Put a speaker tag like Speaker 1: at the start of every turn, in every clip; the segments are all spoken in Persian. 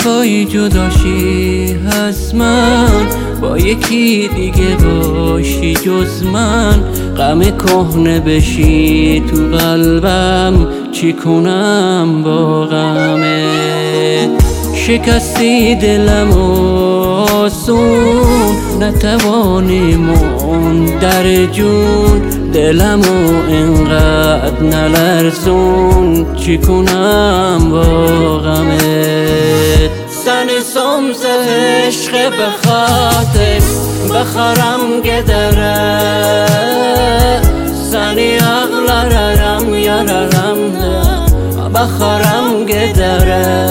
Speaker 1: وای جداشی از من، با یکی دیگه باشی جز من، غم کهنه بشی تو قلبم، چی کنم با غمه؟ شکستی دلم آسون، نتوانی مون در جون، دلمو اینقدر نلرزون، چی کنم با غمت؟ سن سمز عشق به خاطر بخرم گدره، سنی اغلرم یارم بخرم گدره،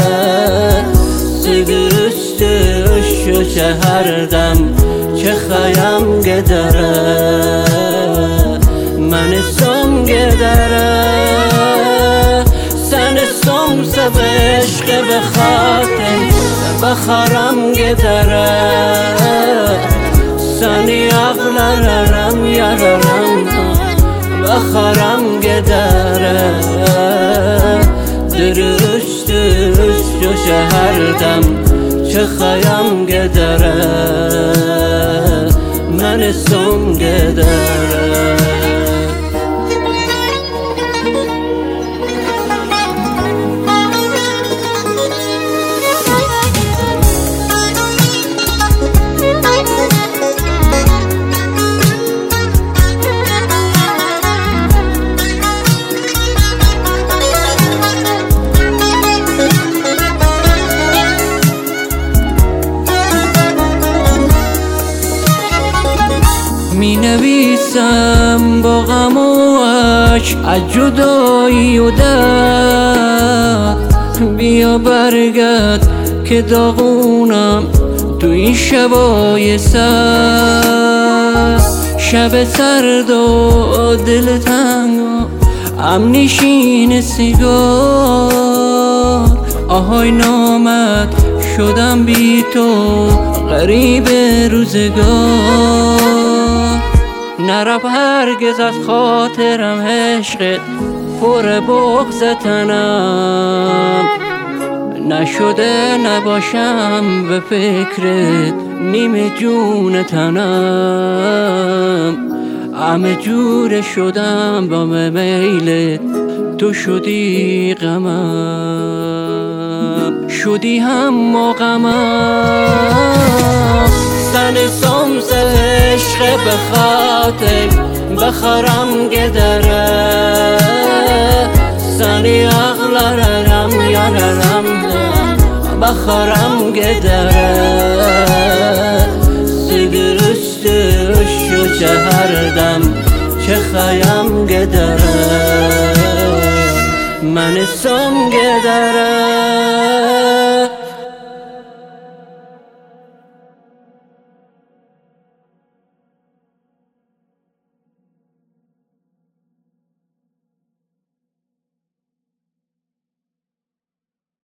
Speaker 1: سیگرست اشو شهردم چه خیم گدره، من سم گدره، سن سمز عشق به خاطر بخرم گدره، سنی اغلرم یارم بخرم گدره، درشت و شهردم چه خیم گدره، من سم گدره. می نویسم با غم و عشق از جدایی و درد، بیا برگرد که داغونم تو این شبای سرد، شب سرد و دل تنگ و همنشین سیگار، آهای نامت شدم بی تو غریب روزگار، نرفت هرگز از خاطرم عشقت پر بغض تنم، نشده نباشم به فکرت نیم جون تنم، همه جور شدم با میلت، تو شدی غمم، شدی هم و غمم، سن سمز عشق به خاطر بخرم گدره، سنی اغلرم یارم بخرم گدره، سیگرست و شهردم چه خیم گدره، من سم گدره.